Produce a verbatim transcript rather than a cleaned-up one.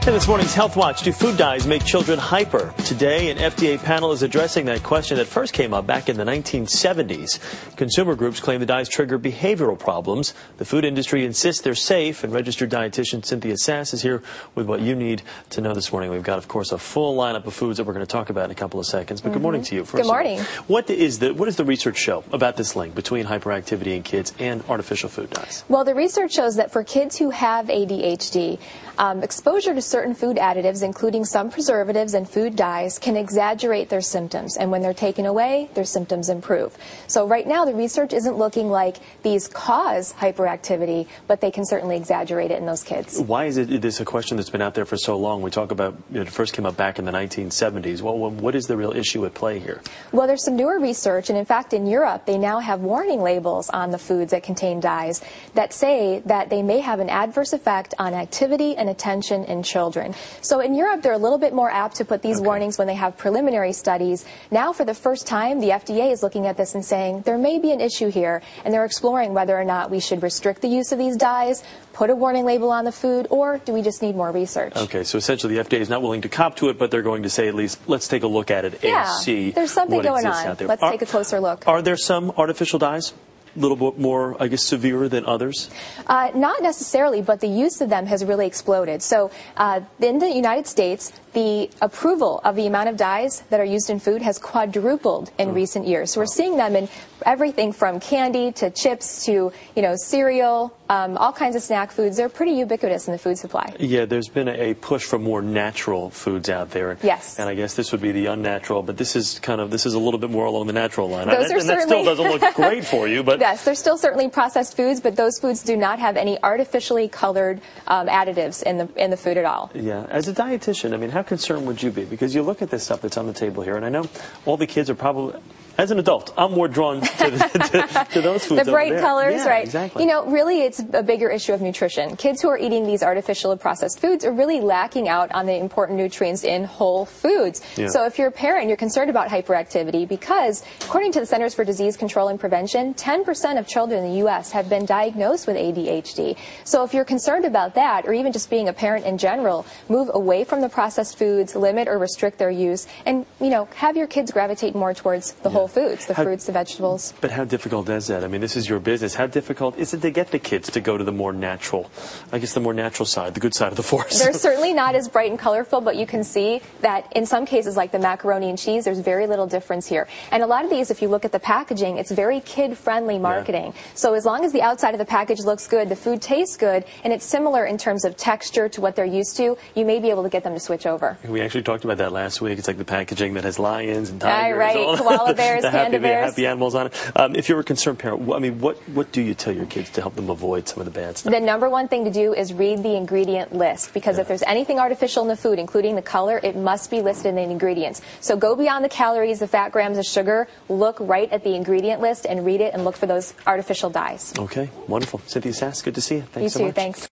In this morning's Health Watch, do food dyes make children hyper? Today, an F D A panel is addressing that question that first came up back in the nineteen seventies. Consumer groups claim the dyes trigger behavioral problems. The food industry insists they're safe, and registered dietitian Cynthia Sass is here with what you need to know this morning. We've got, of course, a full lineup of foods that we're going to talk about in a couple of seconds. But mm-hmm. Good morning to you. First good morning. What is the what does the research show about this link between hyperactivity in kids and artificial food dyes? Well, the research shows that for kids who have A D H D, um, exposure to certain food additives, including some preservatives and food dyes, can exaggerate their symptoms. And when they're taken away, their symptoms improve. So right now, the research isn't looking like these cause hyperactivity, but they can certainly exaggerate it in those kids. Why is it this a question that's been out there for so long? We talk about, you know, it first came up back in the nineteen seventies. Well, what is the real issue at play here? Well, there's some newer research, and in fact, in Europe, they now have warning labels on the foods that contain dyes that say that they may have an adverse effect on activity and attention in children. So in Europe, they're a little bit more apt to put these okay. warnings when they have preliminary studies. Now, for the first time, the F D A is looking at this and saying there may be an issue here, and they're exploring whether or not we should restrict the use of these dyes, put a warning label on the food, or do we just need more research? Okay, so essentially the F D A is not willing to cop to it, but they're going to say at least, let's take a look at it yeah, and see there's something what going exists on. out there. Let's are, take a closer look. Are there some artificial dyes? A little bit more, I guess, severe than others? Uh, not necessarily, but the use of them has really exploded. So uh, in the United States, the approval of the amount of dyes that are used in food has quadrupled in oh. recent years. So we're seeing them in everything from candy to chips to, you know, cereal, um, all kinds of snack foods. They're pretty ubiquitous in the food supply. Yeah, there's been a push for more natural foods out there. Yes. And I guess this would be the unnatural, but this is kind of, this is a little bit more along the natural line. Those and, are and that still doesn't look great for you, but... Yes, they're still certainly processed foods, but those foods do not have any artificially colored um, additives in the in the food at all. Yeah. As a dietitian, I mean, how concerned would you be? Because you look at this stuff that's on the table here, and I know all the kids are probably... As an adult, I'm more drawn to, the, to, to those foods. The bright over there. colors, yeah, right? Exactly. You know, really, it's a bigger issue of nutrition. Kids who are eating these artificial or processed foods are really lacking out on the important nutrients in whole foods. Yeah. So if you're a parent, you're concerned about hyperactivity because, according to the Centers for Disease Control and Prevention, ten percent of children in the U S have been diagnosed with A D H D. So if you're concerned about that, or even just being a parent in general, move away from the processed foods, limit or restrict their use, and, you know, have your kids gravitate more towards the yeah. whole foods, the How, fruits, the vegetables. But how difficult is that? I mean, this is your business. How difficult is it to get the kids to go to the more natural, I guess the more natural side, the good side of the force? They're certainly not as bright and colorful, but you can see that in some cases, like the macaroni and cheese, there's very little difference here. And a lot of these, if you look at the packaging, it's very kid-friendly marketing. Yeah. So as long as the outside of the package looks good, the food tastes good, and it's similar in terms of texture to what they're used to, you may be able to get them to switch over. We actually talked about that last week. It's like the packaging that has lions and tigers. Uh, right, all koala bears, the panda happy, bears. happy animals on it. Um, if you're a concerned parent, I mean, what, what do you tell your kids to help them avoid some of the bad stuff? The number one thing to do is read the ingredient list, because yeah. if there's anything artificial in the food, including the color, it must be listed in the ingredients. So go beyond the calories, the fat grams of sugar, look right at the ingredient list and read it and look for those artificial dyes. Okay, wonderful. Cynthia Sass, good to see you. Thanks you so too, much. Thanks.